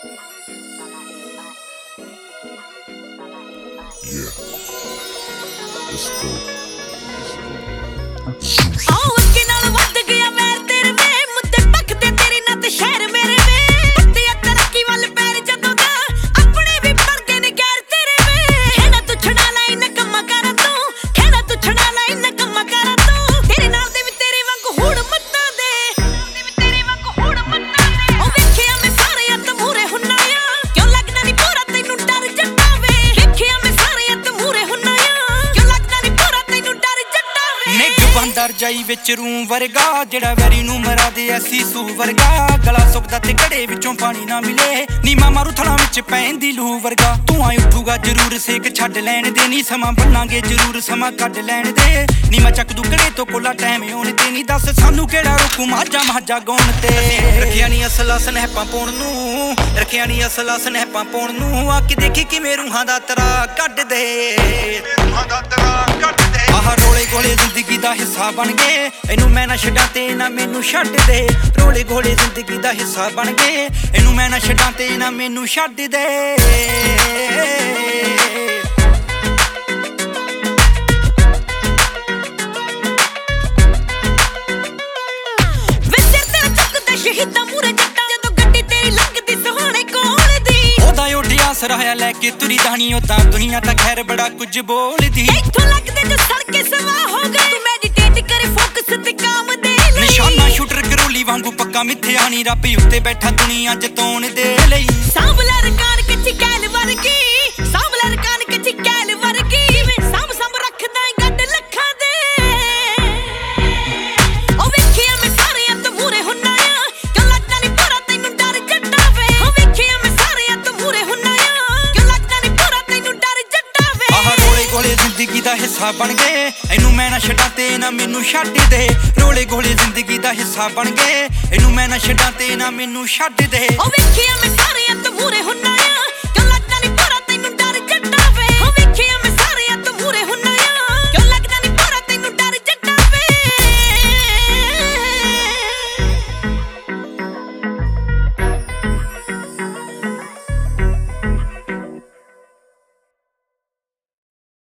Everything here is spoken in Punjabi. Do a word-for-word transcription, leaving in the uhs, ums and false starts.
Yeah. Let's go. ਆਹ ਅੱਗੇ ਨਾਲ ਵੱਧ ਗਿਆ ਵੈਰ ਤੇਰੇ ਵੇ ਮੁੱਦੇ ਪੱਕਦੇ ਤੇਰੀ ਨੱਤ ਸ਼ਹਿਰ ਮੇਰੇ ਵੇ ਪੱਤੇ ਤਰੱਕੀ ਵੱਲ ਪੈਰ ਜਦੋਂ ਦਾ ਆਪਣੇ ਵੀ ਪਰਦੇ ਨੇ ਗੈਰ ਤੇਰੇ ਵੇ ਖੇੜਾ ਤੂੰ ਛੜਾ ਲੈ ਨਾ ਕੰਮਾਂ ਕਰ ਤੂੰ ਖੇੜਾ ਤੂੰ ਛੜਾ ਲੈ ਨਾ ਕੰਮਾਂ ਕਰ ਤੂੰ ਤੇਰੇ ਨਾਲ ਦੇ ਵੀ ਤੇਰੇ ਵਾਂਗ ਹੂੜ ਮੱਤਾਂ ਦੇ ਦੇ ਵੀ ਤੇਰੇ ਵਾਂਗ ਹੂੜ ਮੱਤਾਂ ਦੇ ਉਹ ਵੇਖਿਆ ਮੈਂ ਸਾਰੇ ਅੱਤ ਮੂਰੇ ਹੁੰਨਾ ਆ ਕਿਉਂ ਲੱਗਦਾ ਨਹੀਂ ਪੂਰਾ ਤੈਨੂੰ ਡਰ ਜੱਟਾ ਵੇ ਵੇਖਿਆ ਮੈਂ ਸਾਰੇ ਅੱਤ ਮੂਰੇ ਹੁੰਨਾ ਆ ਕਿਉਂ ਲੱਗਦਾ ਨਹੀਂ ਪੂਰਾ ਤੈਨੂੰ ਡਰ ਜੱਟਾ ਵੇ ਨਿੱਘ ਬੰਦਰ ਜਾਈ ਵਿੱਚ ਰੂ ਵਰਗਾ ਜਿਹੜਾ ਵੈਰੀ ਨੂੰ ਮਰਾ ਦੇ ਐਸੀ ਸੂ ਵਰਗਾ ਗਲਾ ਸੁੱਕਦਾ ਤੇ ਘੜੇ ਵਿੱਚੋਂ ਪਾਣੀ ਨਾ ਮਿਲੇ ਨੀਮਾ ਮਾਰੂ ਥਲਾਂ ਵਿੱਚ ਪੈਂਦੀ ਲੂ ਵਰਗਾ ਤੂੰ ਆਈ ਉੱਠੂਗਾ ਜ਼ਰੂਰ ਸੇਕ ਛੱਡ ਲੈਣ ਦੇ ਨੀ ਸਮਾਂ ਬੰਨਾਂਗੇ ਜ਼ਰੂਰ ਸਮਾਂ ਕੱਢ ਲੈਣ ਦੇ ਨੀ ਮੈਂ ਚੱਕ ਦੂ ਘੜੇ ਤੋਂ ਕੋਲਾ ਟਾਈਮ ਹੋਣ ਤੇ ਨਹੀਂ ਦੱਸ ਸਾਨੂੰ ਕਿਹੜਾ ਰੋਕੂ ਮਾਝਾ ਮਾਝਾ ਗਾਉਣ ਤੇ ਰੱਖਿਆ ਨੀ ਅਸਲਾ ਸਨੈਪਾਂ ਪਾਉਣ ਨੂੰ ਰੱਖਿਆ ਨੀ ਅਸਲਾ ਸਨੈਪਾਂ ਪਾਉਣ ਨੂੰ ਆ ਕੇ ਦੇਖੀ ਕਿਵੇਂ ਰੂਹਾਂ ਦਾ ਤਰਾ ਕੱਢ ਦੇ ਰੂਹਾਂ ਦਾ ਤਰਾ ਕੱਢ ਦੇ ਆਹ ਰੋਲੇ ਗੋਲੇ ਜ਼ਿੰਦਗੀ ਦਾ ਹਿੱਸਾ ਬਣ ਗਏ ਇਹਨੂੰ ਮੈਂ ਨਾ ਛੱਡਾਂ ਤੇ ਨਾ ਮੈਨੂੰ ਛੱਡ ਦੇ ਰੋਲੇ ਗੋਲੇ ਜ਼ਿੰਦਗੀ ਦਾ ਹਿੱਸਾ ਬਣ ਗਏ ਇਹਨੂੰ ਮੈਂ ਨਾ ਛੱਡਾਂ ਤੇ ਨਾ ਮੈਨੂੰ ਛੱਡ ਦੇ ਸ਼ਹੀਦਾਂ ਮੂਰੇ ਜੱਟਾਂ ਜਦੋਂ ਗੱਡੀ ਤੇਰੀ ਲੰਘਦੀ ਸੋਹਣੇ ਕੋਲ ਦੀ ਉਹਦਾ ਉੱਡਿਆ ਸਰਾਇਆ ਲੈ ਕੇ ਤੁਰੀ ਦਾਣੀ ਉਦਾਂ ਦੁਨੀਆ ਤਾਂ ਖੈਰ ਬੜਾ ਕੁਝ ਬੋਲਦੀ ਇੱਥੋਂ ਲੱਗਦੇ ਜੋ ਸੜਕੇ ਸਵਾ ਹੋ ਗਏ ਤੂੰ ਮੈਡੀਟੇਟ ਕਰੇ ਫੋਕਸ ਤੇ ਕੰਮ ਦੇ ਲਈ ਨਿਸ਼ਾਨਾ ਸ਼ੂਟਰ ਕਰੋਲੀ ਵਾਂਗੂ ਪੱਕਾ ਮਿੱਥਿਆ ਨੀ ਰੱਬ ਉੱਤੇ ਬੈਠਾ ਦੁਨੀਆ ਚ ਤੋਣ ਦੇ ਲਈ ਸਾਂਭਲਾ ਰਕਾਨ ਕਿੱਥੇ ਕੈਲ ਵਰਗੀ ਸਾਂਭਲਾ ਰਕਾਨ ਕਿੱਥੇ ਕੈਲ ਵਰਗੀ ਵੇ ਸਾਂਭ ਸਾਂਭ ਰੱਖਦਾ ਗੱਡ ਲੱਖਾਂ ਦੇ ਉਹ ਵੇਖਿਆ ਮੈਂ ਸਾਰੇ ਅੱਤ ਮੂਰੇ ਹੁੰਨਾ ਆ ਕਿਉਂ ਲੱਗਦਾ ਨਹੀਂ ਪੂਰਾ ਤੈਨੂੰ ਡਰ ਜੱਟਾ ਵੇ ਉਹ ਵੇਖਿਆ ਮੈਂ ਸਾਰੇ ਅੱਤ ਮੂਰੇ ਹੁੰਨਾ ਆ ਕਿਉਂ ਲੱਗਦਾ ਨਹੀਂ ਪੂਰਾ ਤੈਨੂੰ ਡਰ ਜੱਟਾ ਵੇ ਆਹ ਰੋਲੇ ਗੋਲੇ ਜ਼ਿੰਦਗੀ ਦਾ ਹਿੱਸਾ ਬਣ ਗਏ ਇਹਨੂੰ ਮੈਂ ਨਾ ਛੱਡਾਂ ਤੇ ਨਾ ਮੈਨੂੰ ਛੱਡ ਦੇ ਰੋਲੇ ਗੋਲੇ ਜ਼ਿੰਦਗੀ ਦਾ ਹਿੱਸਾ ਬਣ ਗਏ ਇਹਨੂੰ ਮੈਂ ਨਾ ਛੱਡਾਂ ਤੇ ਨਾ ਮੈਨੂੰ ਛੱਡ ਦੇ ਉਹ ਵੇਖਿਆ ਮੈਂ ਸਾਰੇ ਅੱਤ ਮੂਰੇ ਹੁੰਨਾ ਆ